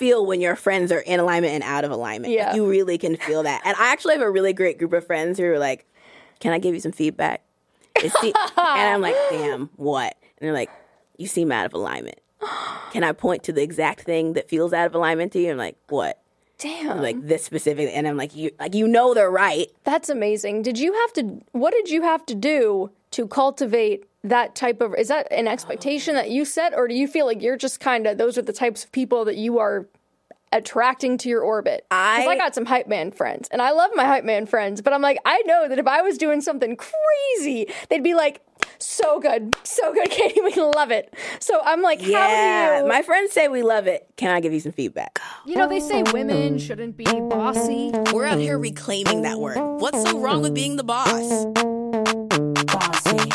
feel when your friends are in alignment and out of alignment. Yeah. Like, you really can feel that. And I actually have a really great group of friends who are like, can I give you some feedback? And I'm like, damn, what? And they're like, you seem out of alignment. Can I point to the exact thing that feels out of alignment to you? I'm like, what? Damn. Like this specific, and I'm like, you know they're right. That's amazing. What did you have to do to cultivate that type of, is that an expectation that you set, or do you feel like you're just kind of, those are the types of people that you are attracting to your orbit? Because I got some hype man friends, and I love my hype man friends, but I'm like, I know that if I was doing something crazy, they'd be like, so good, Katie, we love it. So I'm like, how do you? My friends say we love it. Can I give you some feedback? You know, they say women shouldn't be bossy. We're out here reclaiming that word. What's so wrong with being the boss? Bossy.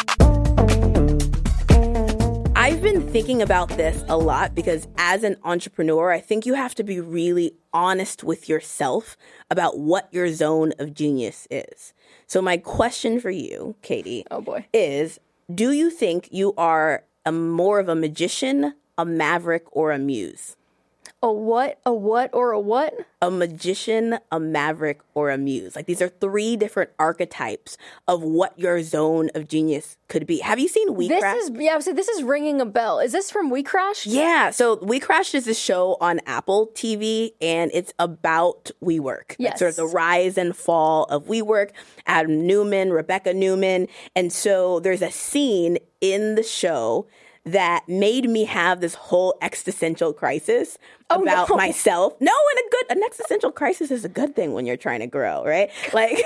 I've been thinking about this a lot because as an entrepreneur, I think you have to be really honest with yourself about what your zone of genius is. So my question for you, Katie, is, do you think you are more of a magician, a maverick, or a muse? A what, or a what? A magician, a maverick, or a muse. Like, these are three different archetypes of what your zone of genius could be. Have you seen We Crash? This is ringing a bell. Is this from We Crashed? Yeah. So We Crashed is a show on Apple TV, and it's about WeWork. Yes. It's sort of the rise and fall of WeWork. Adam Newman, Rebecca Newman. And so there's a scene in the show that made me have this whole existential crisis about myself. No, an existential crisis is a good thing when you're trying to grow, right? Like,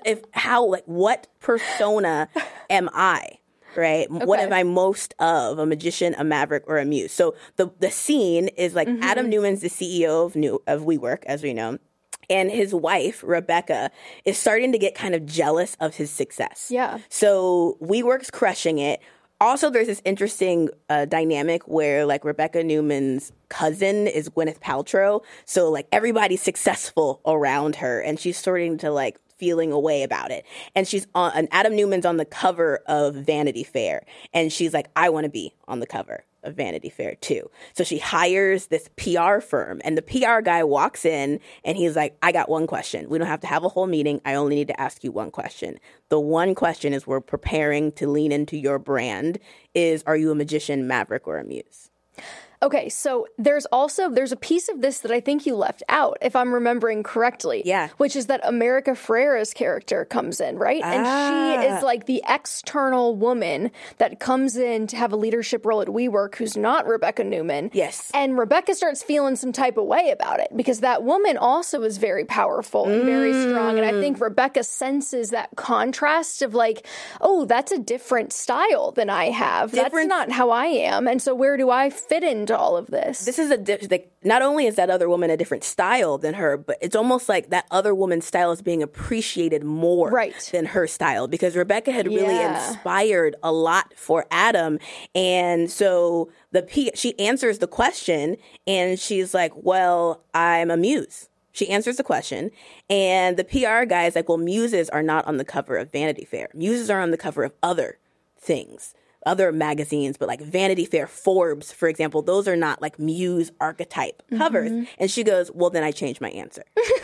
what persona am I, right? Okay. What am I most of, a magician, a maverick, or a muse? So the scene is like, Adam Newman's the CEO of WeWork, as we know. And his wife, Rebecca, is starting to get kind of jealous of his success. Yeah. So WeWork's crushing it. Also, there's this interesting dynamic where, like, Rebecca Newman's cousin is Gwyneth Paltrow. So, like, everybody's successful around her, and she's starting to, like, feeling a way about it. And and Adam Newman's on the cover of Vanity Fair. And she's like, I want to be on the cover of Vanity Fair too. So she hires this PR firm, and the PR guy walks in and he's like, I got one question. We don't have to have a whole meeting. I only need to ask you one question. The one question is, we're preparing to lean into your brand, is, are you a magician, maverick, or a muse? Okay, so there's a piece of this that I think you left out, if I'm remembering correctly. Yeah. Which is that America Ferrera's character comes in, right? And she is like the external woman that comes in to have a leadership role at WeWork, who's not Rebecca Newman. Yes. And Rebecca starts feeling some type of way about it, because that woman also is very powerful and very strong. And I think Rebecca senses that contrast of like, oh, that's a different style than I have. That's not how I am. And so where do I fit into all of this? This is not only is that other woman a different style than her, but it's almost like that other woman's style is being appreciated more than her style, because Rebecca had really inspired a lot for Adam. And so she answers the question and she's like, well, I'm a muse. She answers the question, and the PR guy is like, well, muses are not on the cover of Vanity Fair. Muses are on the cover of other things, other magazines, but like Vanity Fair, Forbes, for example, those are not like muse archetype covers. And she goes, well, then I changed my answer.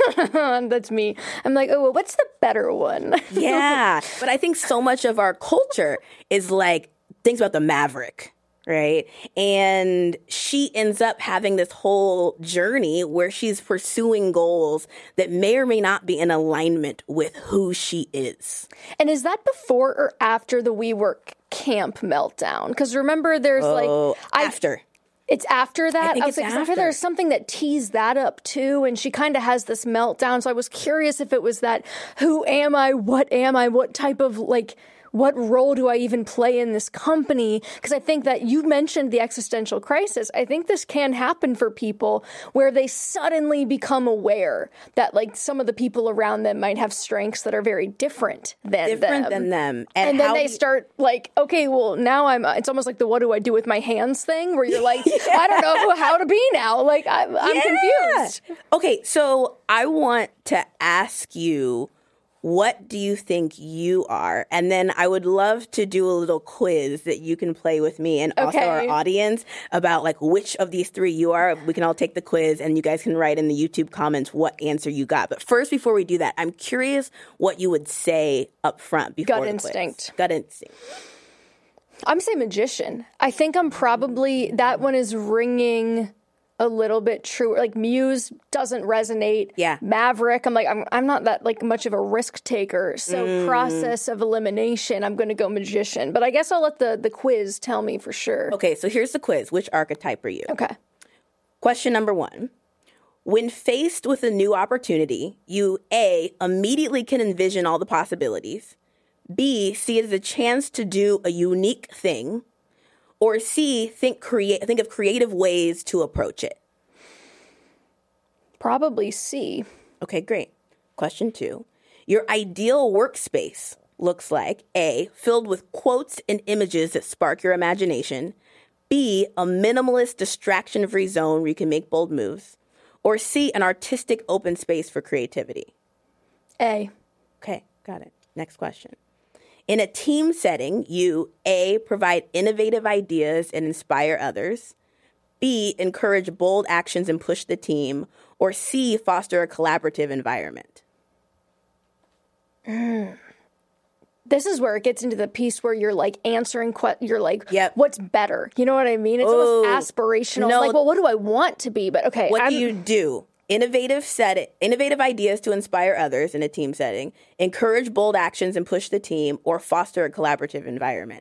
That's me. I'm like, oh, well, what's the better one? Yeah. But I think so much of our culture is like, thinks about the maverick, right? And she ends up having this whole journey where she's pursuing goals that may or may not be in alignment with who she is. And is that before or after the WeWork camp meltdown? Because remember, there's after. It's after that? I think it's after. There's something that teased that up too, and she kind of has this meltdown. So I was curious if it was that, who am I? What type of, like, what role do I even play in this company? Because I think that you mentioned the existential crisis. I think this can happen for people where they suddenly become aware that, like, some of the people around them might have strengths that are very different than them. And then they start like, okay, well, now it's almost like the what do I do with my hands thing, where you're like, I don't know how to be now. Like, I'm confused. Okay, so I want to ask you, what do you think you are? And then I would love to do a little quiz that you can play with me and also our audience about like which of these three you are. We can all take the quiz and you guys can write in the YouTube comments what answer you got. But first, before we do that, I'm curious what you would say up front before the quiz. Gut instinct. I'm saying magician. I think I'm probably, that one is ringing a little bit true. Like Muse doesn't resonate. Yeah. Maverick, I'm like, I'm not that like much of a risk taker. So process of elimination, I'm going to go magician. But I guess I'll let the quiz tell me for sure. Okay, so here's the quiz. Which archetype are you? Okay. Question number 1. When faced with a new opportunity, you A, immediately can envision all the possibilities. B, see it as a chance to do a unique thing. Or C, think of creative ways to approach it. Probably C. Okay, great. Question 2. Your ideal workspace looks like A, filled with quotes and images that spark your imagination. B, a minimalist, distraction-free zone where you can make bold moves. Or C, an artistic open space for creativity. A. Okay, got it. Next question. In a team setting, you A, provide innovative ideas and inspire others. B, encourage bold actions and push the team. Or C, foster a collaborative environment. This is where it gets into the piece where you're like answering, you're like, Yep. what's better? You know what I mean? It's almost aspirational. No. Like, well, what do I want to be? But okay. What do you do? Innovative ideas to inspire others in a team setting, encourage bold actions and push the team, or foster a collaborative environment.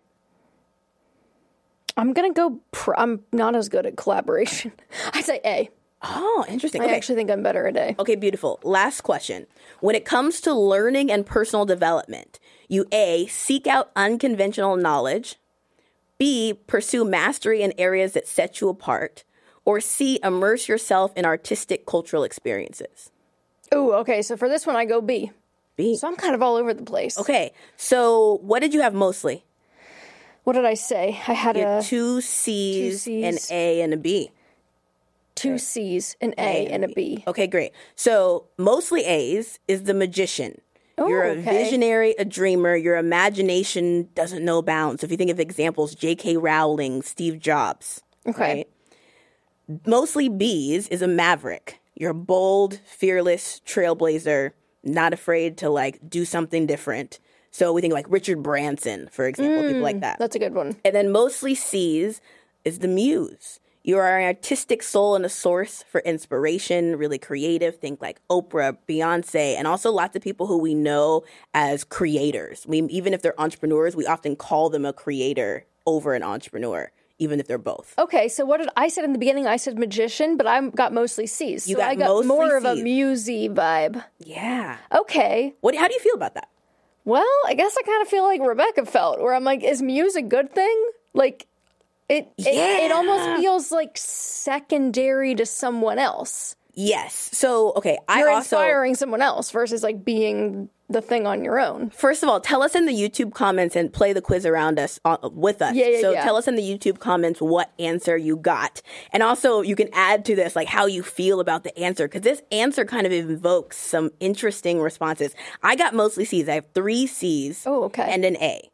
I'm going to go, I'm not as good at collaboration. I say A. Oh, interesting. I actually think I'm better at A. Okay, beautiful. Last question. When it comes to learning and personal development, you A, seek out unconventional knowledge, B, pursue mastery in areas that set you apart, or C, immerse yourself in artistic cultural experiences. Oh, okay. So for this one, I go B. B. So I'm kind of all over the place. Okay. So what did you have mostly? What did I say? I had You had 2 C's, an A, and a B. 2 C's, an A, and a B. Okay, great. So mostly A's is the magician. Oh, You're a okay. visionary, a dreamer. Your imagination doesn't know bounds. So if you think of examples, J.K. Rowling, Steve Jobs. Okay. Right? Mostly B's is a maverick. You're a bold, fearless trailblazer, not afraid to like do something different. So we think like Richard Branson, for example, people like that. That's a good one. And then mostly C's is the muse. You are an artistic soul and a source for inspiration, really creative. Think like Oprah, Beyonce, and also lots of people who we know as creators. Even if they're entrepreneurs, we often call them a creator over an entrepreneur, even if they're both. Okay, so what did I said in the beginning? I said magician, but I got mostly C's. You so got I got mostly more of a Cs. musy vibe. Yeah. Okay. How do you feel about that? Well, I guess I kind of feel like Rebecca felt, where I'm like, is muse a good thing? Like, it almost feels like secondary to someone else. Yes. So, okay, You're inspiring someone else versus like being the thing on your own. First of all, tell us in the YouTube comments and play the quiz around us with us. So tell us in the YouTube comments what answer you got. And also you can add to this like how you feel about the answer, because this answer kind of invokes some interesting responses. I got mostly C's. I have 3 C's and an A.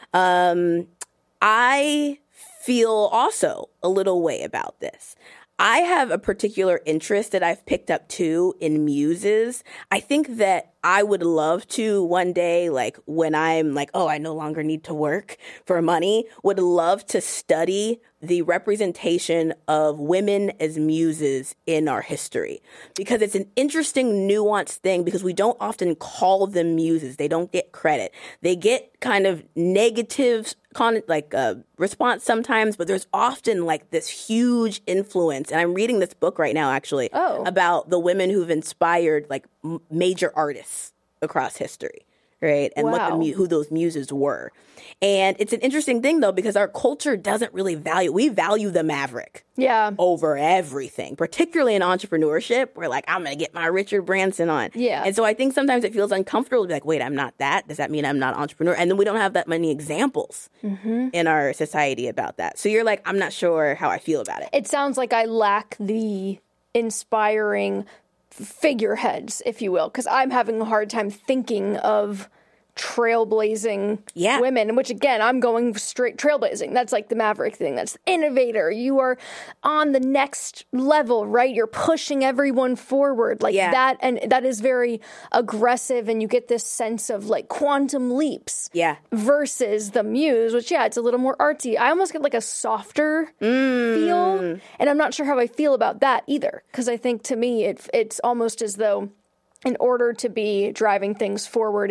I feel also a little way about this. I have a particular interest that I've picked up too in muses. I think that I would love to one day, like when I'm like, oh, I no longer need to work for money, would love to study the representation of women as muses in our history, because it's an interesting, nuanced thing, because we don't often call them muses. They don't get credit. They get kind of negative response sometimes, but there's often like this huge influence. And I'm reading this book right now, actually, about the women who've inspired like major artists across history, right? And who those muses were. And it's an interesting thing, though, because our culture doesn't really we value the maverick over everything, particularly in entrepreneurship. We're like, I'm going to get my Richard Branson on. Yeah. And so I think sometimes it feels uncomfortable to be like, wait, I'm not that. Does that mean I'm not an entrepreneur? And then we don't have that many examples in our society about that. So you're like, I'm not sure how I feel about it. It sounds like I lack the inspiring figureheads, if you will, because I'm having a hard time thinking of trailblazing Yeah. women, which again, I'm going straight trailblazing. That's like the Maverick thing. That's the innovator. You are on the next level, right? You're pushing everyone forward like Yeah. that. And that is very aggressive. And you get this sense of like quantum leaps Yeah. versus the Muse, which, yeah, it's a little more artsy. I almost get like a softer feel. And I'm not sure how I feel about that either. Because I think to me, it's almost as though in order to be driving things forward,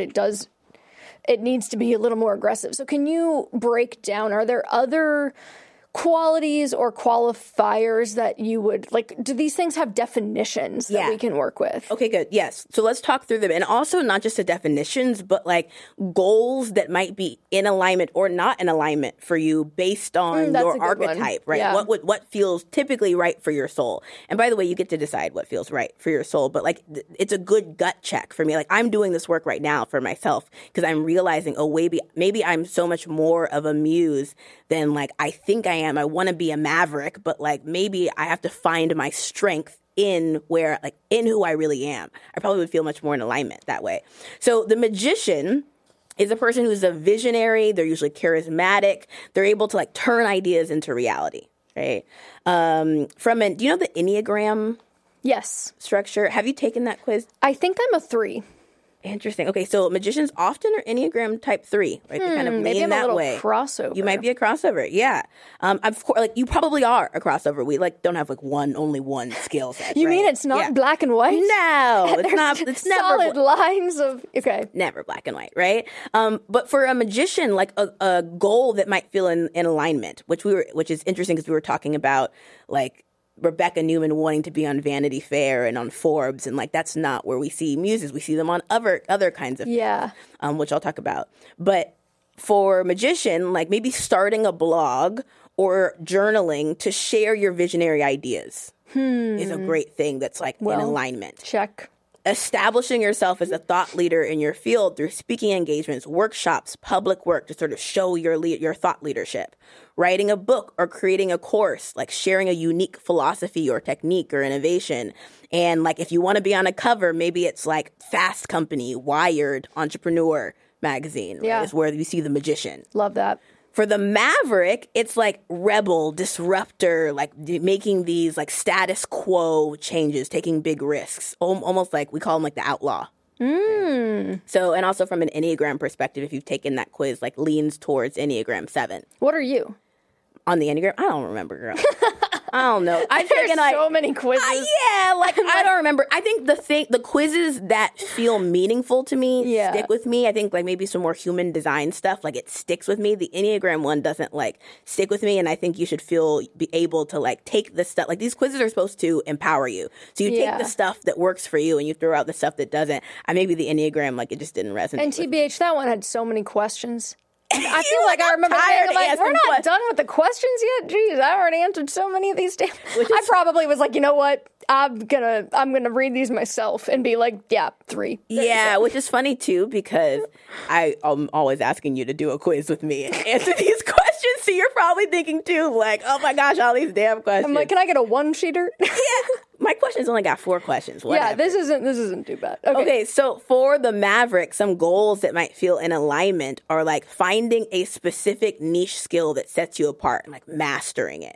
it needs to be a little more aggressive. So can you break down, are there other qualities or qualifiers that you would, like, do these things have definitions that we can work with? Okay, good. Yes. So let's talk through them. And also not just the definitions, but like goals that might be in alignment or not in alignment for you based on that's a your good one. archetype, right? Yeah. What feels typically right for your soul. And by the way, you get to decide what feels right for your soul, but like it's a good gut check for me. Like I'm doing this work right now for myself because I'm realizing, oh, maybe I'm so much more of a muse than like I think I am. I want to be a maverick, but like maybe I have to find my strength in who I really am. I probably would feel much more in alignment that way. So the magician is a person who's a visionary. They're usually charismatic. They're able to like turn ideas into reality, right? Do you know the Enneagram Yes. structure? Have you taken that quiz? I think I'm a 3. Interesting. Okay, so magicians often are Enneagram type 3, right? They kind of Maybe lean I'm a that little way. crossover. You might be a crossover, yeah. Of course, like you probably are a crossover. We like don't have like only one skill set. You right? mean it's not Yeah. black and white? No, it's There's not. It's never solid lines of, okay. never black and white, right? But for a magician, like a goal that might feel in alignment, which is interesting because we were talking about like Rebecca Newman wanting to be on Vanity Fair and on Forbes, and like that's not where we see muses. We see them on other kinds of Yeah. things, which I'll talk about. But for magician, like maybe starting a blog or journaling to share your visionary ideas is a great thing that's like in alignment. Check. Establishing yourself as a thought leader in your field through speaking engagements, workshops, public work to sort of show your thought leadership. Writing a book or creating a course, like sharing a unique philosophy or technique or innovation. And like if you want to be on a cover, maybe it's like Fast Company, Wired, Entrepreneur magazine, right? Yeah. Is where you see the magician. Love that. For the maverick, it's like rebel, disruptor, like making these like status quo changes, taking big risks, almost like we call them like the outlaw. So, and also from an Enneagram perspective, if you've taken that quiz, like leans towards Enneagram 7. What are you? On the Enneagram, I don't remember, girl. I don't know. I've There's taken like so many quizzes. I don't remember. I think the quizzes that feel meaningful to me stick with me. I think like maybe some more human design stuff, like it sticks with me. The Enneagram one doesn't like stick with me, and I think you should be able to like take the stuff. Like these quizzes are supposed to empower you, so you take the stuff that works for you and you throw out the stuff that doesn't. Maybe the Enneagram like it just didn't resonate. And with me. TBH, that one had so many questions. I You feel like I remember tired thinking, like, asking we're not questions. done with the questions yet. Jeez, I already answered so many of these. I probably was like, you know what? I'm gonna read these myself and be like, yeah, 3. Yeah, which is funny too because I'm always asking you to do a quiz with me and answer these questions. So you're probably thinking too, like, oh my gosh, all these damn questions. I'm like, can I get a 1-sheeter? yeah, my questions only got 4 questions. Whatever. Yeah, this isn't too bad. Okay, so for the maverick, some goals that might feel in alignment are like finding a specific niche skill that sets you apart and like mastering it.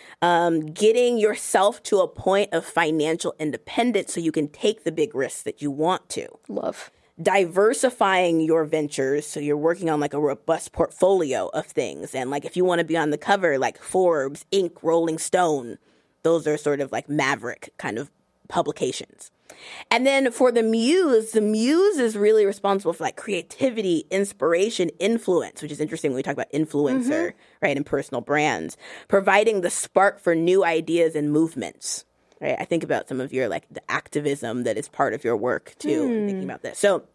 Getting yourself to a point of financial independence so you can take the big risks that you want to. Love. Diversifying your ventures so you're working on like a robust portfolio of things. And like if you want to be on the cover, like Forbes, Inc., Rolling Stone, those are sort of like maverick kind of publications. And then for the muse is really responsible for like creativity, inspiration, influence, which is interesting when we talk about influencer, right, and personal brands, providing the spark for new ideas and movements, right? I think about some of your like the activism that is part of your work too, thinking about this. So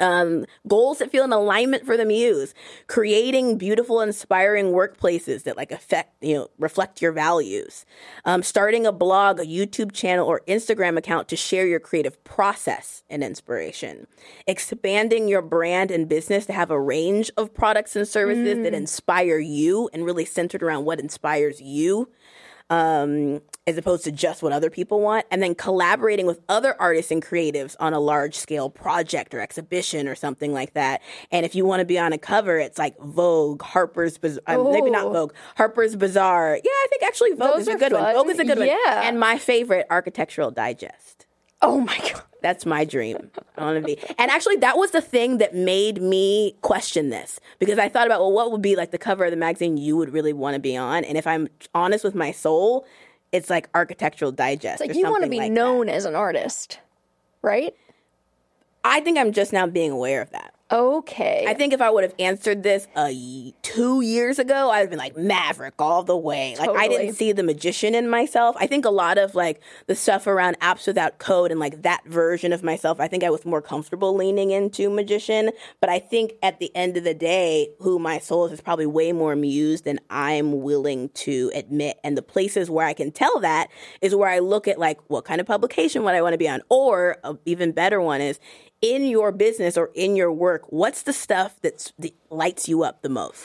goals that feel in alignment for the muse, creating beautiful, inspiring workplaces that like reflect your values, starting a blog, a YouTube channel, or Instagram account to share your creative process and inspiration, expanding your brand and business to have a range of products and services that inspire you and really centered around what inspires you. as opposed to just what other people want, and then collaborating with other artists and creatives on a large scale project or exhibition or something like that. And if you want to be on a cover, it's like Vogue, Harper's Bazaar, maybe not Vogue, Harper's Bazaar. Yeah, I think actually Vogue is a good one. Vogue is a good one. Yeah. And my favorite, Architectural Digest. Oh my God. That's my dream. I want to be. And actually, that was the thing that made me question this, because I thought about, well, what would be like the cover of the magazine you would really want to be on? And if I'm honest with my soul, it's like Architectural Digest. It's like you want to be like known as an artist, right? I think I'm just now being aware of that. Okay. I think if I would have answered this 2 years ago, I would have been like Maverick all the way. Like I didn't see the magician in myself. I think a lot of like the stuff around Apps Without Code and like that version of myself, I think I was more comfortable leaning into magician. But I think at the end of the day, who my soul is probably way more Muse than I'm willing to admit. And the places where I can tell that is where I look at like what kind of publication would I want to be on. Or an even better one is, in your business or in your work, what's the stuff that lights you up the most?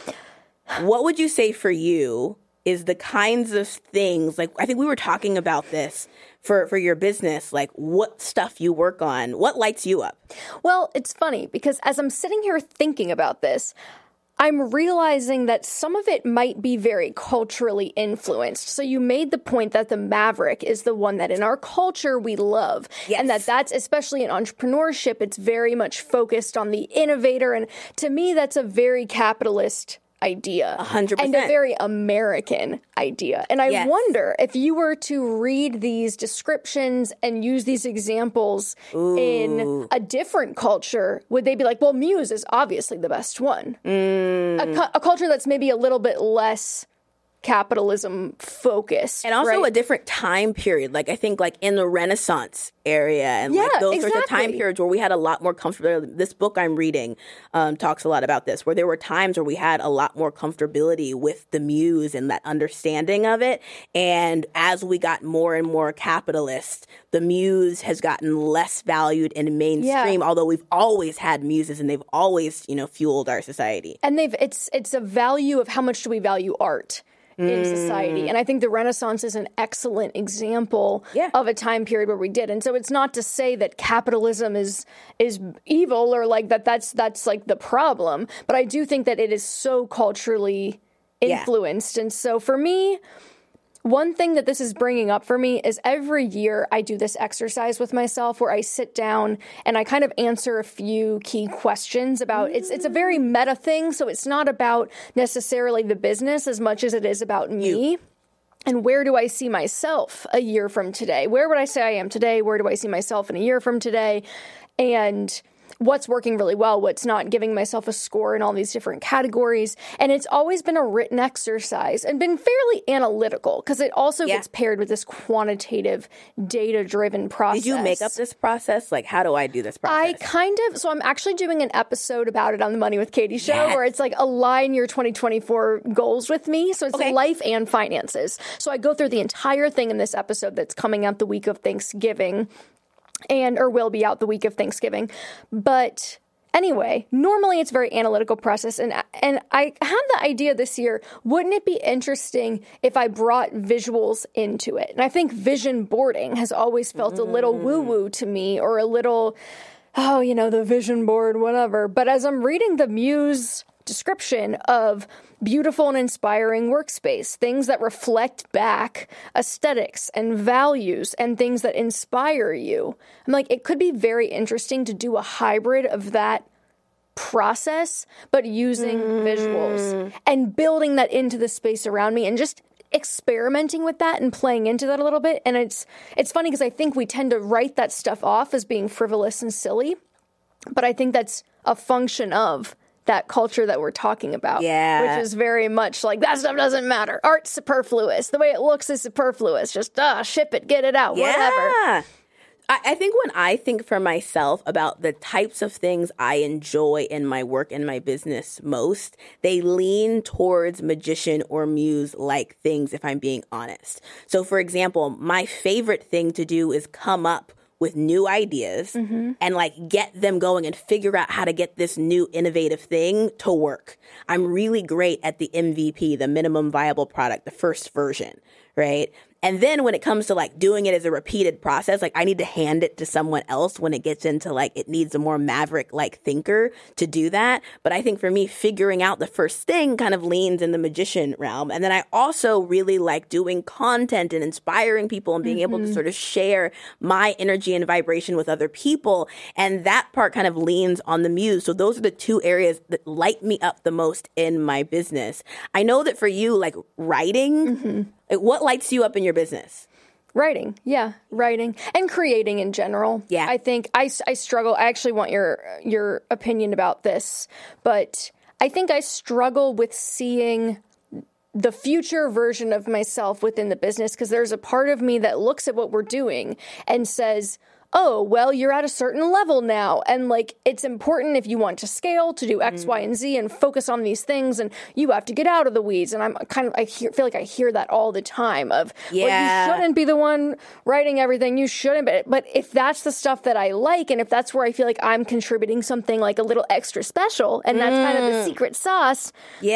What would you say for you is the kinds of things, like I think we were talking about this for your business, like what stuff you work on, what lights you up? Well, it's funny because as I'm sitting here thinking about this, I'm realizing that some of it might be very culturally influenced. So you made the point that the Maverick is the one that in our culture we love. Yes. And that's, especially in entrepreneurship, it's very much focused on the innovator. And to me, that's a very capitalist idea. 100%. And a very American idea. And I wonder if you were to read these descriptions and use these examples in a different culture, would they be like, well, Muse is obviously the best one? A culture that's maybe a little bit less capitalism focused. And also right? a different time period. Like I think like in the Renaissance area and like those sorts of time periods where we had a lot more comfortability. This book I'm reading talks a lot about this, where there were times where we had a lot more comfortability with the Muse and that understanding of it. And as we got more and more capitalist, the Muse has gotten less valued in mainstream, although we've always had muses and they've always, fueled our society. And it's a value of how much do we value art in society. And I think the Renaissance is an excellent example of a time period where we did. And so it's not to say that capitalism is evil or like that's like the problem, but I do think that it is so culturally influenced. And so for me, one thing that this is bringing up for me is every year I do this exercise with myself where I sit down and I kind of answer a few key questions about it's a very meta thing. So it's not about necessarily the business as much as it is about me. And where do I see myself a year from today? Where would I say I am today? Where do I see myself in a year from today? And what's working really well, what's not, giving myself a score in all these different categories. And it's always been a written exercise and been fairly analytical because it also gets paired with this quantitative, data-driven process. Did you make up this process? Like, how do I do this process? So I'm actually doing an episode about it on the Money with Katie show where it's like align your 2024 goals with me. So it's life and finances. So I go through the entire thing in this episode that's coming out the week of Thanksgiving. Or will be out the week of Thanksgiving. But anyway, normally it's a very analytical process. And I had the idea this year, wouldn't it be interesting if I brought visuals into it? And I think vision boarding has always felt a little woo-woo to me, or a little, the vision board, whatever. But as I'm reading the Muse description of beautiful and inspiring workspace, things that reflect back aesthetics and values and things that inspire you, I'm like, it could be very interesting to do a hybrid of that process, but using visuals and building that into the space around me and just experimenting with that and playing into that a little bit. And it's funny because I think we tend to write that stuff off as being frivolous and silly, but I think that's a function of that culture that we're talking about, which is very much like, that stuff doesn't matter. Art's superfluous. The way it looks is superfluous. Just ship it, get it out, whatever. I think when I think for myself about the types of things I enjoy in my work and my business most, they lean towards magician or muse-like things, if I'm being honest. So, for example, my favorite thing to do is come up with new ideas and like get them going and figure out how to get this new innovative thing to work. I'm really great at the MVP, the minimum viable product, the first version, right? And then when it comes to like doing it as a repeated process, like I need to hand it to someone else when it gets into like it needs a more maverick like thinker to do that. But I think for me, figuring out the first thing kind of leans in the magician realm. And then I also really like doing content and inspiring people and being able to sort of share my energy and vibration with other people. And that part kind of leans on the muse. So those are the two areas that light me up the most in my business. I know that for you, like writing, like, what lights you up in your business? Writing. And creating in general. Yeah. I think I struggle. I actually want your opinion about this, but I think I struggle with seeing the future version of myself within the business, because there's a part of me that looks at what we're doing and says, oh, well, you're at a certain level now. And like, it's important if you want to scale to do X, Y, and Z and focus on these things. And you have to get out of the weeds. And feel like I hear that all the time of, well, you shouldn't be the one writing everything. You shouldn't. But if that's the stuff that I like, and if that's where I feel like I'm contributing something like a little extra special, and that's kind of the secret sauce,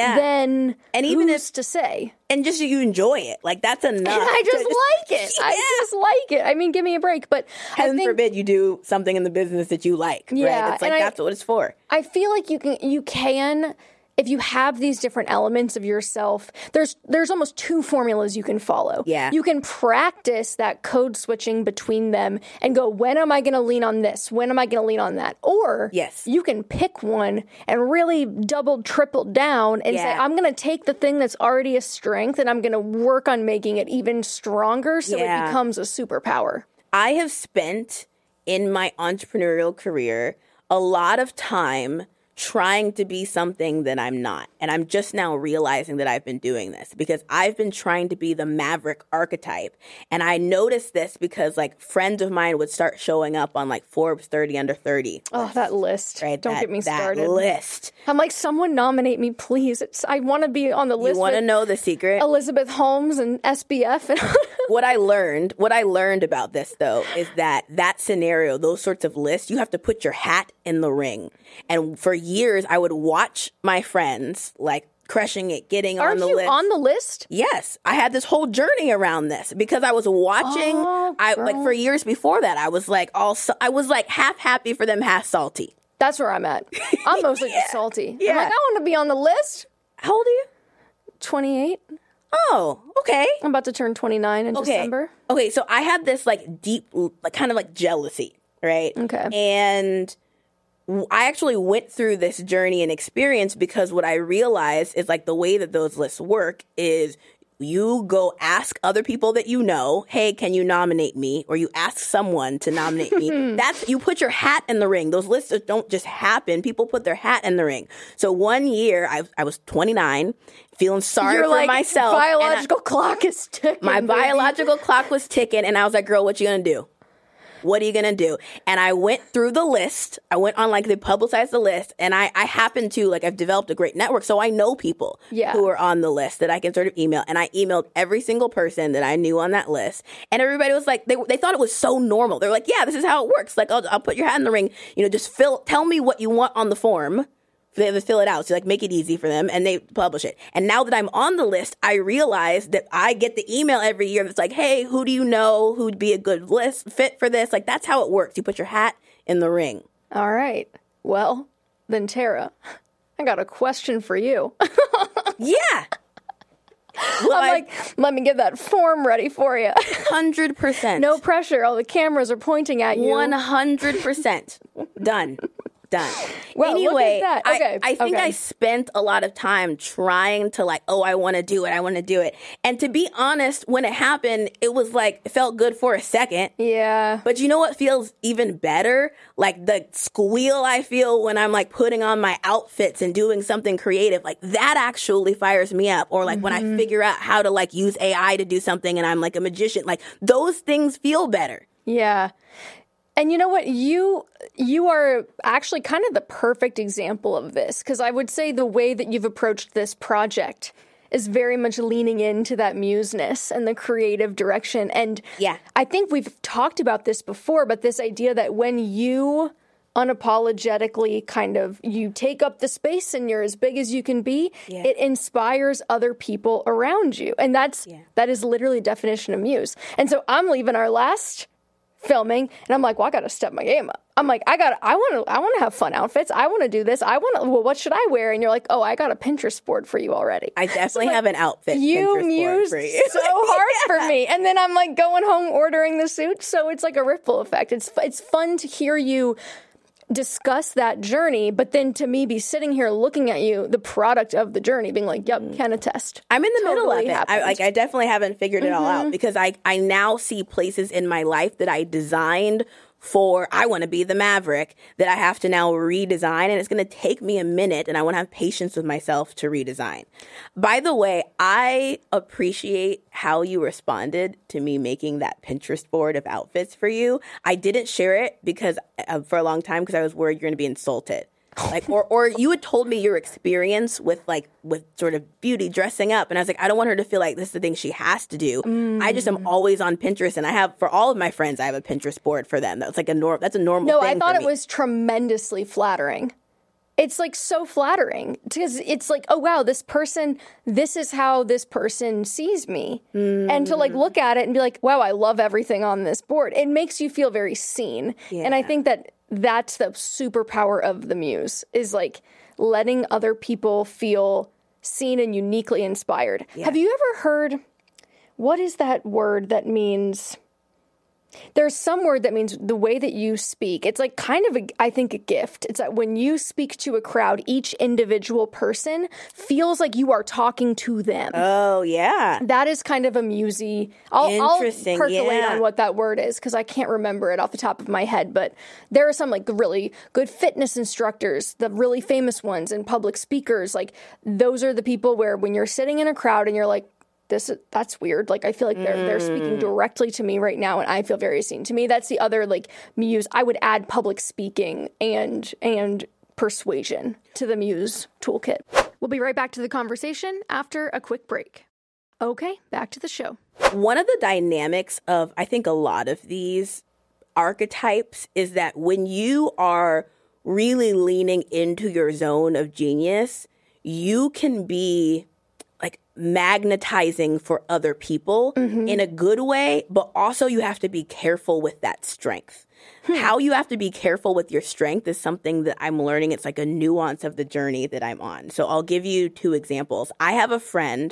then and even who's to say? And just you enjoy it. Like, that's enough. I just like it. I just like it. I mean, give me a break. But Heaven forbid you do something in the business that you like. Yeah, right? It's like, that's what it's for. I feel like you can, if you have these different elements of yourself, there's almost two formulas you can follow. Yeah. You can practice that code switching between them and go, when am I going to lean on this? When am I going to lean on that? Or you can pick one and really double, triple down and say, I'm going to take the thing that's already a strength and I'm going to work on making it even stronger so it becomes a superpower. I have spent in my entrepreneurial career a lot of time trying to be something that I'm not. And I'm just now realizing that I've been doing this because I've been trying to be the maverick archetype. And I noticed this because like friends of mine would start showing up on like Forbes 30 under 30. Oh, that list. Right? Don't get me started. That list. I'm like, someone nominate me, please. I want to be on the list. You want to know the secret? Elizabeth Holmes and SBF. And What I learned about this though is that scenario, those sorts of lists, you have to put your hat in the ring. And for years, I would watch my friends like crushing it, getting on the list. Aren't you on the list? Yes. I had this whole journey around this because I was watching. Like for years before that, I was like half happy for them, half salty. That's where I'm at. I'm mostly just salty. Yeah. I'm like, I want to be on the list. How old are you? 28. Oh, okay. I'm about to turn 29 in December. Okay, so I had this like deep, like kind of like jealousy, right? Okay. And I actually went through this journey and experience because what I realized is like the way that those lists work is you go ask other people that you know, hey, can you nominate me? Or you ask someone to nominate me. You put your hat in the ring. Those lists don't just happen. People put their hat in the ring. So one year I was 29, feeling sorry for myself. Biological clock is ticking. My biological clock was ticking and I was like, girl, what you gonna do? What are you going to do? And I went through the list. I went on, like, they publicized the list. And I happen to, like, I've developed a great network. So I know people who are on the list that I can sort of email. And I emailed every single person that I knew on that list. And everybody was like, they thought it was so normal. They're like, yeah, this is how it works. Like, I'll put your hat in the ring. You know, just tell me what you want on the form. They have to fill it out. So like make it easy for them and they publish it. And now that I'm on the list, I realize that I get the email every year that's like, hey, who do you know who'd be a good fit for this? Like that's how it works. You put your hat in the ring. All right. Well, then Tara, I got a question for you. Yeah. Well, I'm like, let me get that form ready for you. 100%. No pressure. All the cameras are pointing at you. 100%. Done. Well, anyway, look at that. Okay. I think I spent a lot of time trying to like, I want to do it. And to be honest, when it happened, it was like, it felt good for a second. Yeah. But you know what feels even better? Like the squeal I feel when I'm like putting on my outfits and doing something creative, like that actually fires me up. Or like when I figure out how to like use AI to do something and I'm like a magician, like those things feel better. Yeah. And you know what? You are actually kind of the perfect example of this, because I would say the way that you've approached this project is very much leaning into that museness and the creative direction. And I think we've talked about this before, but this idea that when you unapologetically kind of, you take up the space and you're as big as you can be, it inspires other people around you. And that is literally definition of muse. And so I'm leaving our last filming and I'm like, well, I got to step my game up. I'm like, I want to have fun outfits. I want to do this. Well, what should I wear? And you're like, oh, I got a Pinterest board for you already. I definitely have an outfit you Pinterest mused board for you. so hard for me. And then I'm like going home ordering the suit. So it's like a ripple effect. It's fun to hear you discuss that journey, but then to me be sitting here looking at you, the product of the journey, being like, yep, can attest. I'm in the middle of it. Happened. I definitely haven't figured it all out because I now see places in my life that I designed for, I want to be the Maverick, that I have to now redesign, and it's going to take me a minute, and I want to have patience with myself to redesign. By the way, I appreciate how you responded to me making that Pinterest board of outfits for you. I didn't share it because for a long time because I was worried you're going to be insulted. Like, or you had told me your experience with sort of beauty dressing up. And I was like, I don't want her to feel like this is the thing she has to do. I just am always on Pinterest. And I have, for all of my friends, I have a Pinterest board for them. That's like that's a normal thing. No, I thought it was tremendously flattering. It's like so flattering because it's like, oh, wow, this is how this person sees me. And to like look at it and be like, wow, I love everything on this board. It makes you feel very seen. Yeah. And I think that's the superpower of the muse, is like letting other people feel seen and uniquely inspired. Yeah. Have you ever heard, what is that word that means, there's some word that means the way that you speak. It's like kind of, I think, a gift. It's that when you speak to a crowd, each individual person feels like you are talking to them. Oh, yeah. That is kind of a musy. I'll percolate on what that word is because I can't remember it off the top of my head. But there are some like really good fitness instructors, the really famous ones, and public speakers. Like those are the people where when you're sitting in a crowd and you're like, that's weird. Like, I feel like they're speaking directly to me right now, and I feel very seen. To me, that's the other, like, muse. I would add public speaking and persuasion to the muse toolkit. We'll be right back to the conversation after a quick break. Okay, back to the show. One of the dynamics of, I think, a lot of these archetypes is that when you are really leaning into your zone of genius, you can be like magnetizing for other people in a good way, but also you have to be careful with that strength. How you have to be careful with your strength is something that I'm learning. It's like a nuance of the journey that I'm on. So I'll give you 2 examples. I have a friend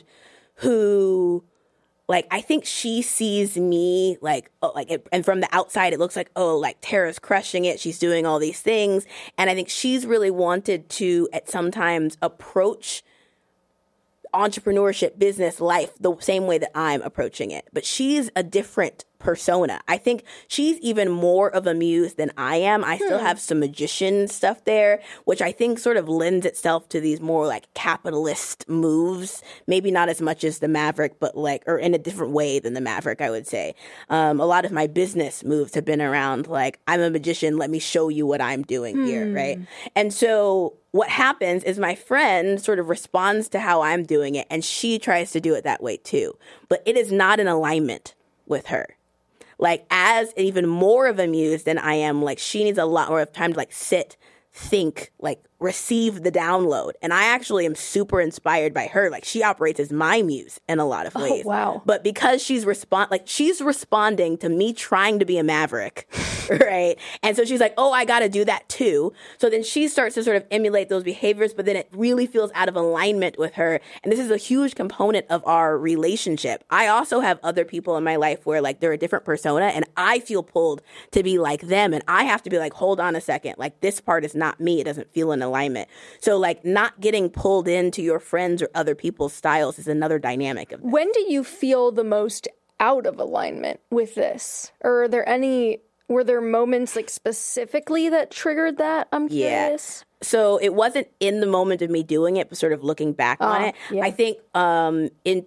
who, like, I think she sees me and from the outside it looks like, oh, like Tara's crushing it. She's doing all these things. And I think she's really wanted to at sometimes approach entrepreneurship, business, life, the same way that I'm approaching it. But she's a different persona. I think she's even more of a muse than I am. I still have some magician stuff there, which I think sort of lends itself to these more like capitalist moves. Maybe not as much as the Maverick, but like, or in a different way than the Maverick, I would say. A lot of my business moves have been around like, I'm a magician, let me show you what I'm doing here, right? And so what happens is my friend sort of responds to how I'm doing it, and she tries to do it that way too. But it is not in alignment with her. Like, as even more of a muse than I am, like, she needs a lot more of time to, like, sit, think, like, receive the download. And I actually am super inspired by her. Like, she operates as my muse in a lot of ways. Oh, wow. But because she's responding to me trying to be a Maverick, right? And so she's like, oh, I got to do that too. So then she starts to sort of emulate those behaviors, but then it really feels out of alignment with her. And this is a huge component of our relationship. I also have other people in my life where like they're a different persona and I feel pulled to be like them. And I have to be like, hold on a second. Like, this part is not me. It doesn't feel in alignment. So like not getting pulled into your friends or other people's styles is another dynamic of that. When do you feel the most out of alignment with this? Or were there moments like specifically that triggered that? I'm curious. So it wasn't in the moment of me doing it, but sort of looking back on it. Yeah. I think in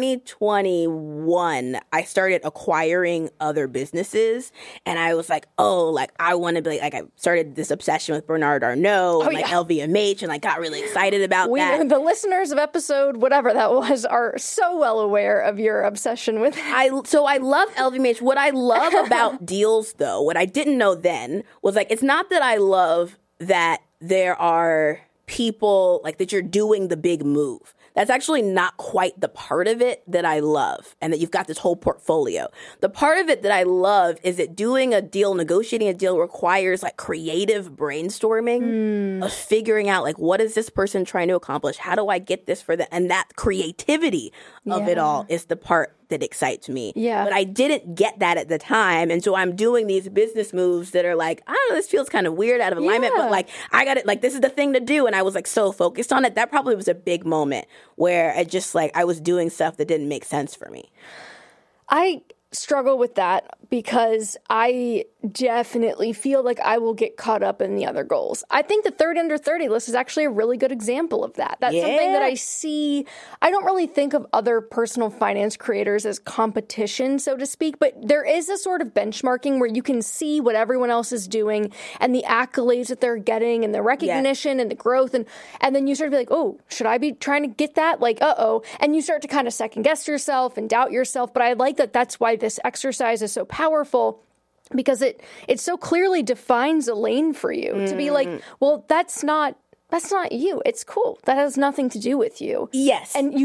2021, I started acquiring other businesses, and I was like, oh, like I want to be like I started this obsession with Bernard Arnault and like LVMH, and like got really excited about that. The listeners of episode whatever that was are so well aware of your obsession with it. So I love LVMH. What I love about deals, though, what I didn't know then was like it's not that I love that there are people like that you're doing the big move. That's actually not quite the part of it that I love, and that you've got this whole portfolio. The part of it that I love is that doing a deal, negotiating a deal requires like creative brainstorming of figuring out like what is this person trying to accomplish? How do I get this for them? And that creativity of it all is the part that excites me. Yeah. But I didn't get that at the time. And so I'm doing these business moves that are like, I don't know, this feels kind of weird out of alignment, but like, I got it. Like, this is the thing to do. And I was like so focused on it. That probably was a big moment where I just like, I was doing stuff that didn't make sense for me. I struggle with that because I definitely feel like I will get caught up in the other goals. I think the 30 Under 30 list is actually a really good example of that. That's something that I see. I don't really think of other personal finance creators as competition, so to speak, but there is a sort of benchmarking where you can see what everyone else is doing and the accolades that they're getting and the recognition and the growth. And then you start to be like, oh, should I be trying to get that? Like, uh-oh. And you start to kind of second guess yourself and doubt yourself. But I like that that's why this exercise is so powerful, because it so clearly defines a lane for you to be like, well, that's not you. It's cool. That has nothing to do with you. Yes. And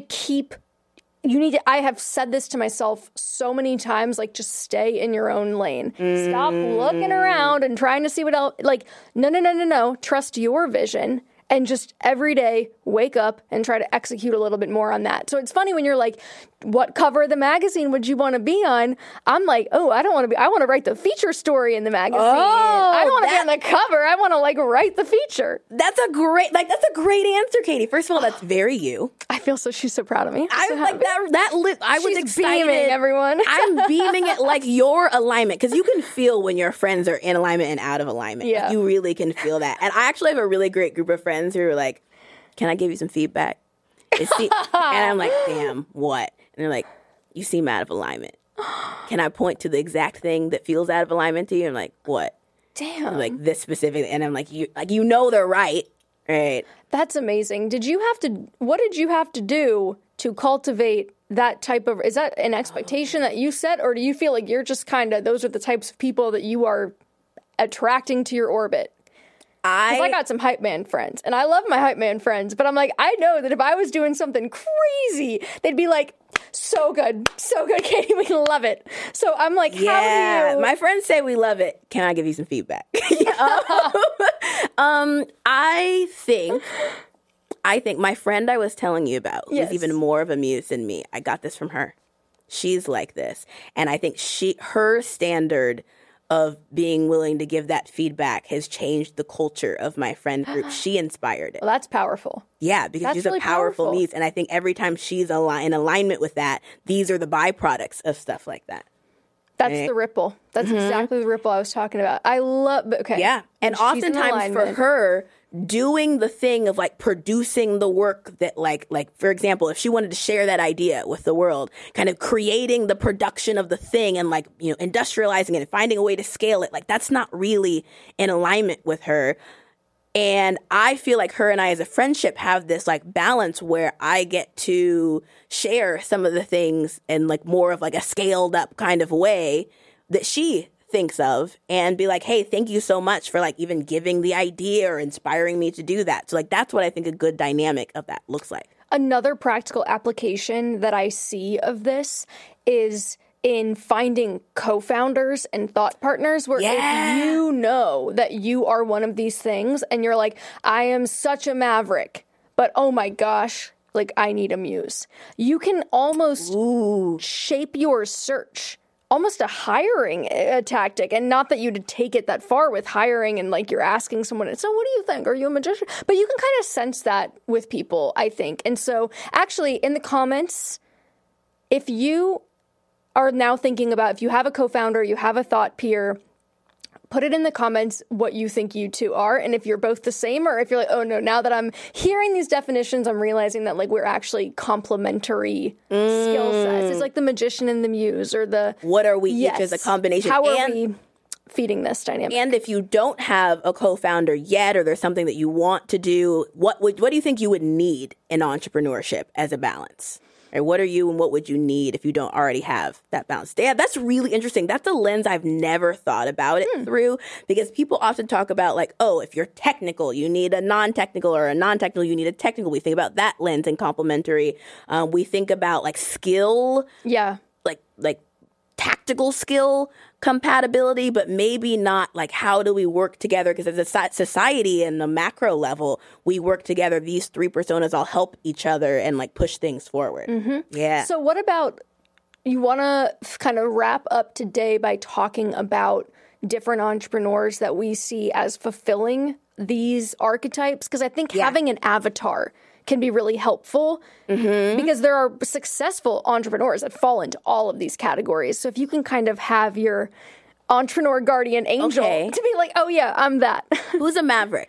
I have said this to myself so many times, like, just stay in your own lane. Stop looking around and trying to see what else. Like, no. Trust your vision. And just every day, wake up and try to execute a little bit more on that. So it's funny when you're like, what cover of the magazine would you want to be on? I'm like, oh, I want to write the feature story in the magazine. I don't want to be on the cover. I want to like write the feature. That's a great answer, Katie. First of all, that's very you. I feel she's so proud of me. I was like I was excited. Beaming, everyone. I'm beaming it like your alignment, because you can feel when your friends are in alignment and out of alignment. Yeah. Like, you really can feel that. And I actually have a really great group of friends who are like, can I give you some feedback? And I'm like, damn, what? And they're like, you seem out of alignment. Can I point to the exact thing that feels out of alignment to you? I'm like, what? Damn. I'm like, this specific. And I'm like, you know they're right. Right. That's amazing. What did you have to do to cultivate that type of, is that an expectation that you set, or do you feel like you're just kind of, those are the types of people that you are attracting to your orbit? Because I got some hype man friends, and I love my hype man friends, but I'm like, I know that if I was doing something crazy, they'd be like, so good, Katie, we love it. So I'm like, how do you? My friends say we love it. Can I give you some feedback? I think my friend I was telling you about is even more of a muse than me. I got this from her. She's like this. And I think her standard of being willing to give that feedback has changed the culture of my friend group. She inspired it. Well, that's powerful. Yeah, because she's really a powerful muse. And I think every time she's in alignment with that, these are the byproducts of stuff like that. That's the ripple. That's exactly the ripple I was talking about. I love, okay. Yeah. And oftentimes for her, doing the thing of like producing the work that like for example, if she wanted to share that idea with the world, kind of creating the production of the thing and like, you know, industrializing it and finding a way to scale it, like that's not really in alignment with her. And I feel like her and I as a friendship have this like balance where I get to share some of the things in like more of like a scaled up kind of way that she thinks of, and be like, hey, thank you so much for like even giving the idea or inspiring me to do that. So like that's what I think a good dynamic of that looks like. Another practical application that I see of this is in finding co-founders and thought partners where if you know that you are one of these things and you're like, I am such a maverick, but oh my gosh, like I need a muse. You can almost shape your search, almost a hiring tactic, and not that you'd take it that far with hiring and like you're asking someone, so what do you think? Are you a magician? But you can kind of sense that with people, I think. And so actually in the comments, if you are now thinking about, if you have a co-founder, you have a thought peer, Put it in the comments what you think you two are, and if you're both the same, or if you're like, oh no, now that I'm hearing these definitions, I'm realizing that like we're actually complementary skill sets. It's like the magician and the muse, or the what are we each as a combination. How are we feeding this dynamic? And if you don't have a co-founder yet, or there's something that you want to do, what do you think you would need in entrepreneurship as a balance? Or what are you and what would you need if you don't already have that balance? Yeah, that's really interesting. That's a lens I've never thought about it through, because people often talk about like, oh, if you're technical, you need a non-technical, or a non-technical, you need a technical. We think about that lens and complementary. We think about like skill, like tactical skill compatibility, but maybe not like how do we work together? Because as a society and the macro level, we work together. These three personas all help each other and like push things forward. Yeah. So what about, you want to kind of wrap up today by talking about different entrepreneurs that we see as fulfilling these archetypes? Because I think having an avatar can be really helpful, because there are successful entrepreneurs that fall into all of these categories. So if you can kind of have your entrepreneur guardian angel to be like, oh yeah, I'm that. Who's a maverick?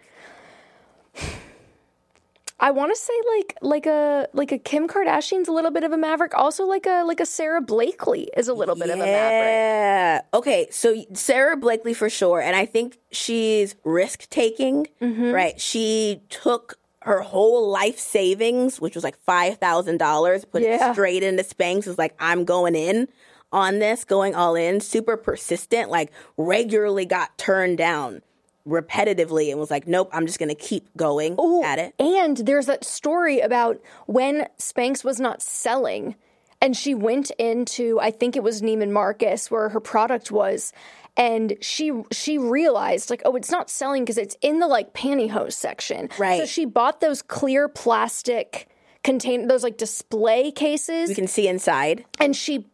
I want to say like a Kim Kardashian's a little bit of a maverick. Also like a Sarah Blakely is a little bit of a maverick. Yeah. Okay. So Sarah Blakely for sure, and I think she's risk taking. Right. She took her whole life savings, which was like $5,000, put it straight into Spanx. Was like, I'm going in on this, going all in. Super persistent. Like regularly got turned down repetitively and was like, nope, I'm just going to keep going at it. And there's that story about when Spanx was not selling and she went into, I think it was Neiman Marcus where her product was, and she realized like, oh, it's not selling because it's in the like pantyhose section. Right. So she bought those clear plastic those like display cases. You can see inside. And she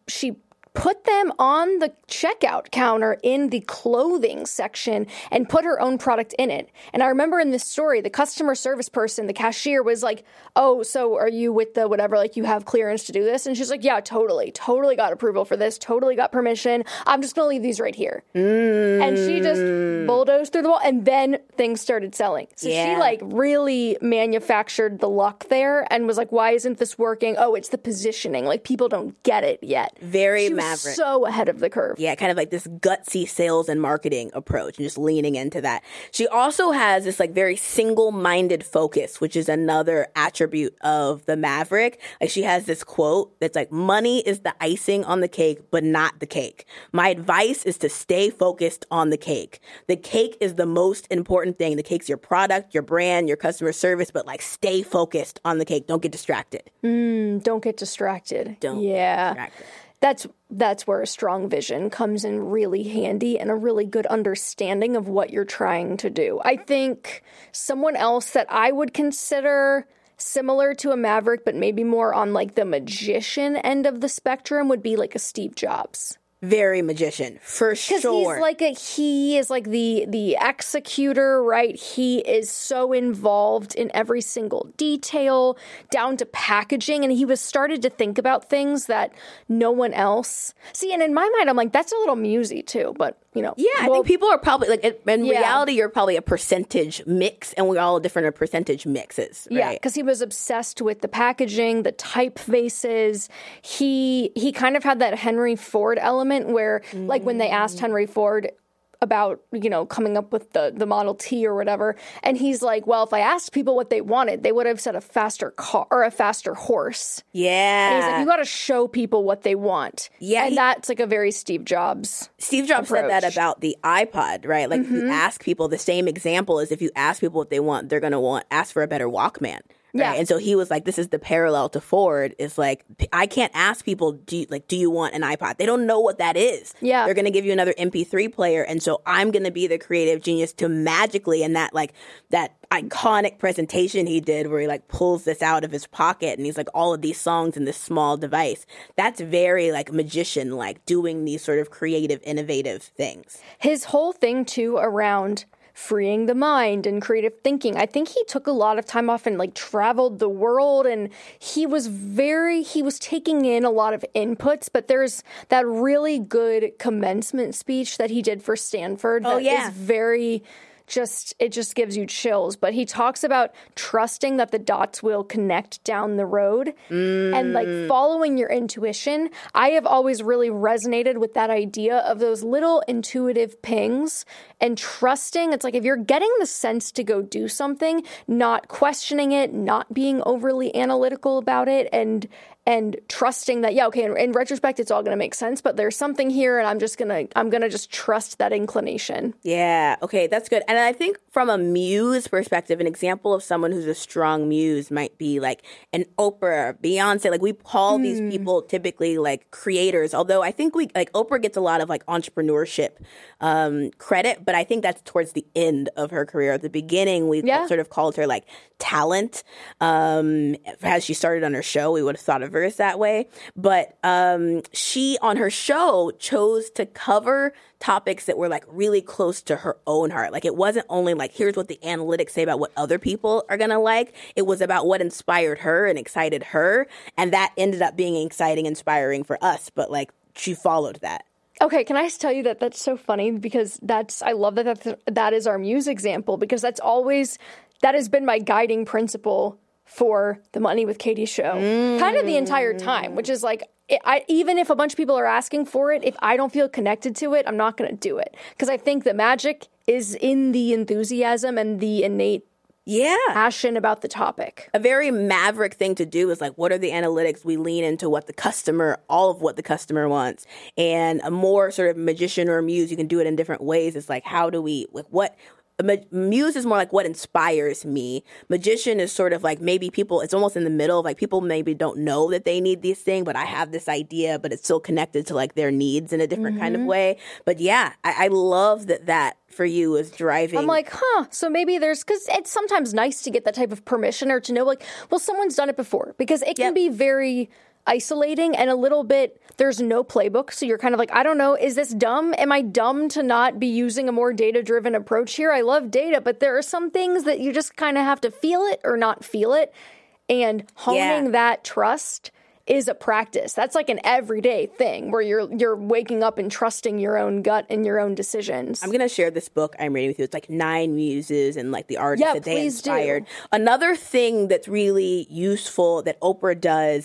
put them on the checkout counter in the clothing section and put her own product in it. And I remember in this story, the customer service person, the cashier, was like, oh, so are you with the whatever, like you have clearance to do this? And she's like, yeah, totally got approval for this, totally got permission. I'm just going to leave these right here. And she just bulldozed through the wall, and then things started selling. So she like really manufactured the luck there and was like, why isn't this working? Oh, it's the positioning. Like people don't get it yet. Very maverick. So ahead of the curve. Yeah, kind of like this gutsy sales and marketing approach and just leaning into that. She also has this like very single-minded focus, which is another attribute of the maverick. Like she has this quote that's like, money is the icing on the cake, but not the cake. My advice is to stay focused on the cake. The cake is the most important thing. The cake's your product, your brand, your customer service, but like stay focused on the cake. Don't get distracted. Don't get distracted. Don't get distracted. That's where a strong vision comes in really handy, and a really good understanding of what you're trying to do. I think someone else that I would consider similar to a maverick, but maybe more on like the magician end of the spectrum, would be like a Steve Jobs. Very magician, for sure. Because he is like the executor, right? He is so involved in every single detail, down to packaging, and he was started to think about things that no one else. See, and in my mind, I'm like, that's a little musy too, but you know. Yeah, I think people are probably like, in reality, you're probably a percentage mix, and we're all different percentage mixes, right? Yeah, because he was obsessed with the packaging, the typefaces. He kind of had that Henry Ford element where, like, when they asked Henry Ford about, you know, coming up with the Model T or whatever, and he's like, well, if I asked people what they wanted, they would have said a faster car or a faster horse. Yeah. And he's like, you got to show people what they want. Yeah. And that's like a very Steve Jobs approach. Said that about the iPod, right? Like, if you ask people, the same example is if you ask people what they want, they're going to ask for a better Walkman. Right? Yeah. And so he was like, this is the parallel to Ford. Is like, I can't ask people, do you want an iPod? They don't know what that is. Yeah. They're going to give you another MP3 player. And so I'm going to be the creative genius to magically, and that iconic presentation he did where he like pulls this out of his pocket and he's like, all of these songs in this small device. That's very like magician, like doing these sort of creative, innovative things. His whole thing too around freeing the mind and creative thinking. I think he took a lot of time off and like traveled the world, and he was taking in a lot of inputs, but there's that really good commencement speech that he did for Stanford that is very it just gives you chills. But he talks about trusting that the dots will connect down the road and like following your intuition. I have always really resonated with that idea of those little intuitive pings and trusting. It's like if you're getting the sense to go do something, not questioning it, not being overly analytical about it, and trusting that, in retrospect, it's all going to make sense, but there's something here and I'm going to just trust that inclination. Yeah. Okay. That's good. And I think from a muse perspective, an example of someone who's a strong muse might be like an Oprah, Beyonce. Like we call these people typically like creators, although I think Oprah gets a lot of like entrepreneurship credit, but I think that's towards the end of her career. At the beginning, we sort of called her like talent. As she started on her show, we would have thought of her as that way. But she, on her show, chose to cover topics that were like really close to her own heart. Like it wasn't only like, here's what the analytics say about what other people are going to like. It was about what inspired her and excited her. And that ended up being exciting, inspiring for us. But like she followed that. Okay, can I just tell you that that's so funny because I love that is our muse example, because that has been my guiding principle for the Money with Katie show kind of the entire time, which is like, even if a bunch of people are asking for it, if I don't feel connected to it, I'm not going to do it. Because I think the magic is in the enthusiasm and the innate passion about the topic. A very maverick thing to do is like, what are the analytics? We lean into all of what the customer wants. And a more sort of magician or muse, you can do it in different ways. It's like, how do we, like what... Muse is more like what inspires me. Magician is sort of like maybe people, it's almost in the middle of like people maybe don't know that they need these things, but I have this idea, but it's still connected to like their needs in a different kind of way. But yeah, I love that for you is driving. I'm like, so maybe because it's sometimes nice to get that type of permission or to know like, well, someone's done it before, because it can be very isolating and a little bit, there's no playbook. So you're kind of like, I don't know, is this dumb? Am I dumb to not be using a more data-driven approach here? I love data, but there are some things that you just kind of have to feel it or not feel it. And honing that trust is a practice. That's like an everyday thing where you're waking up and trusting your own gut and your own decisions. I'm going to share this book I'm reading with you. It's like 9 muses and like the artists that they inspired. Another thing that's really useful that Oprah does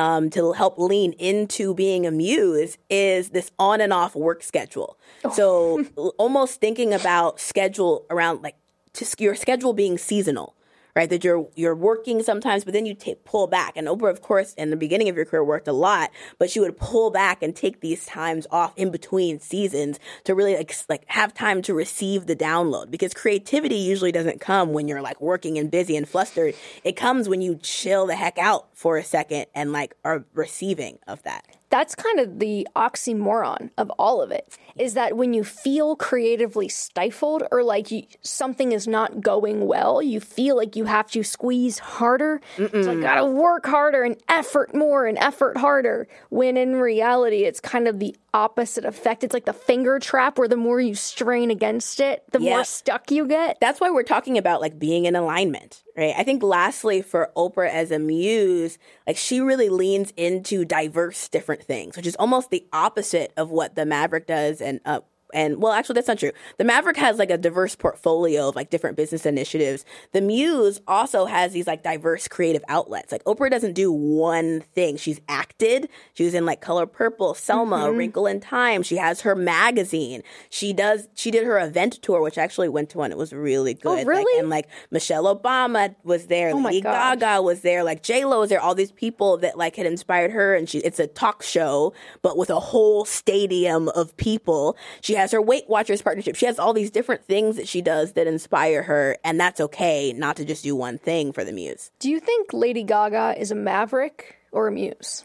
to help lean into being a muse is this on and off work schedule. So almost thinking about schedule around like just your schedule being seasonal. Right, that you're working sometimes, but then you pull back. And Oprah, of course, in the beginning of your career worked a lot, but she would pull back and take these times off in between seasons to really like have time to receive the download. Because creativity usually doesn't come when you're like working and busy and flustered. It comes when you chill the heck out for a second and like are receiving of that. That's kind of the oxymoron of all of it, is that when you feel creatively stifled or like something is not going well, you feel like you have to squeeze harder. It's like, gotta work harder and effort more and effort harder. When in reality, it's kind of the opposite effect. It's like the finger trap where the more you strain against it, the more stuck you get. That's why we're talking about like being in alignment, right? I think lastly for Oprah as a muse, like she really leans into diverse different things, which is almost the opposite of what the Maverick does. And well, actually, that's not true. The Maverick has like a diverse portfolio of like different business initiatives. The Muse also has these like diverse creative outlets. Like Oprah doesn't do one thing. She's acted. She was in like Color Purple, Selma, A Wrinkle in Time. She has her magazine. She did her event tour, which I actually went to one. It was really good. Oh, really? And like Michelle Obama was there. Lady Gaga was there. Like J-Lo was there. All these people that like had inspired her. And it's a talk show, but with a whole stadium of people. She has her Weight Watchers partnership. She has all these different things that she does that inspire her, and that's okay not to just do one thing for the muse. Do you think Lady Gaga is a maverick or a muse?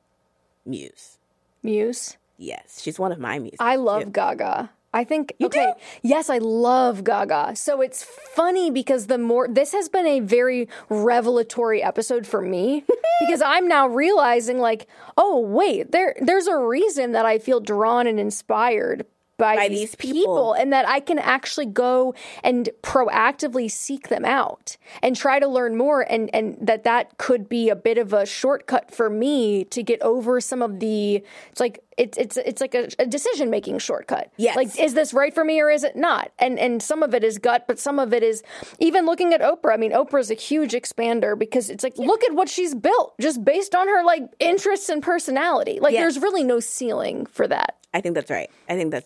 Muse. Muse? Yes, she's one of my muses. I love Gaga. I think, you do? Yes, I love Gaga. So it's funny because this has been a very revelatory episode for me because I'm now realizing like, oh, wait, there's a reason that I feel drawn and inspired by these people, and that I can actually go and proactively seek them out and try to learn more, and that could be a bit of a shortcut for me to get over some of the, it's like a decision-making shortcut. Yes. Like, is this right for me or is it not? And some of it is gut, but some of it is even looking at Oprah. I mean, Oprah's a huge expander because it's like, look at what she's built just based on her like interests and personality. Like, there's really no ceiling for that. I think that's right.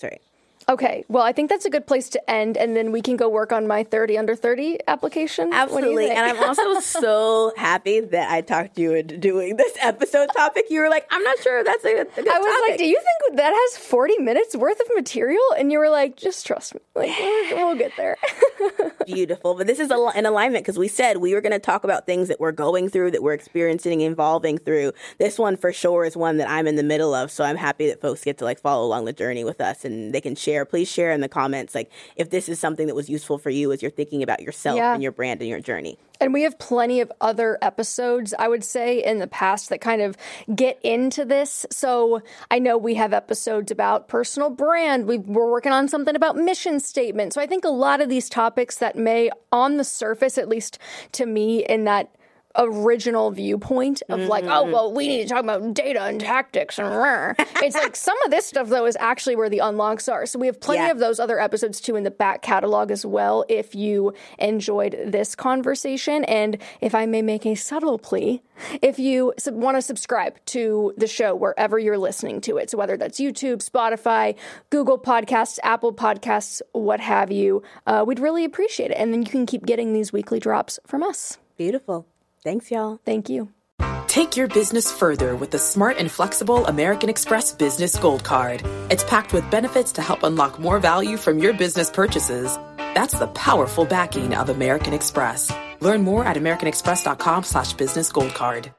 Okay, well, I think that's a good place to end, and then we can go work on my 30 under 30 application. Absolutely, and I'm also so happy that I talked you into doing this episode topic. You were like, I'm not sure if that's a good topic. I was like, do you think that has 40 minutes worth of material? And you were like, just trust me. Like, we'll get there. Beautiful. But this is in alignment because we said we were going to talk about things that we're going through, that we're experiencing, evolving through. This one for sure is one that I'm in the middle of, so I'm happy that folks get to like follow along the journey with us, and they can share. Please share in the comments, like, if this is something that was useful for you as you're thinking about yourself and your brand and your journey. And we have plenty of other episodes, I would say, in the past that kind of get into this. So I know we have episodes about personal brand. We're working on something about mission statement. So I think a lot of these topics that may, on the surface, at least to me, in that original viewpoint of like, oh, well, we need to talk about data and tactics and it's like some of this stuff though is actually where the unlocks are. So we have plenty of those other episodes too in the back catalog as well if you enjoyed this conversation. And if I may make a subtle plea, if you want to subscribe to the show wherever you're listening to it, so whether that's YouTube, Spotify, Google Podcasts, Apple Podcasts, what have you, we'd really appreciate it. And then you can keep getting these weekly drops from us. Beautiful. Thanks, y'all. Thank you. Take your business further with the smart and flexible American Express Business Gold Card. It's packed with benefits to help unlock more value from your business purchases. That's the powerful backing of American Express. Learn more at americanexpress.com/businessgoldcard.